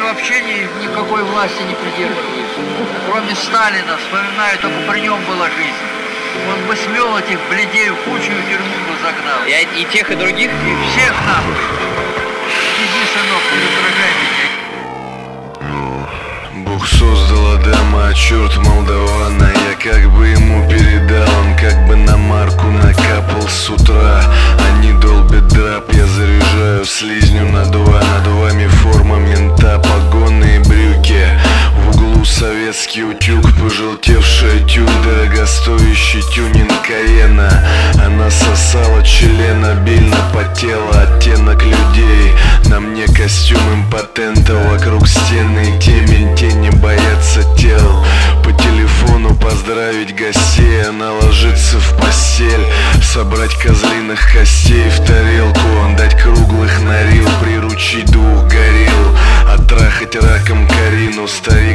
вообще никакой власти не придерживаются. Кроме Сталина, вспоминаю, только при нем была жизнь. Он бы смел этих бледей в кучу и в тюрьму бы загнал. И тех, и других? И всех нахуй. Иди, сынок, не раздражай меня. Бог создал Адама, а черт молдавана. Я как бы ему передал, он как бы на марку накапал с утра. Они долбят драп, я заряжаю слизню на два. Над вами форма мента, погонные брюки. В углу советский утюг, пожелтевшая тюль, дорогостоящий тюнинг Каена. Она сосала член, обильно потела, оттенок людей. На мне костюм импотента, вокруг стены темень, тени боятся тел. По телефону поздравить гостей, она ложится в постель. Собрать козлиных костей в тарелку, дать круглых на рил, приручить двух горилл, оттрахать раком Карину, стоять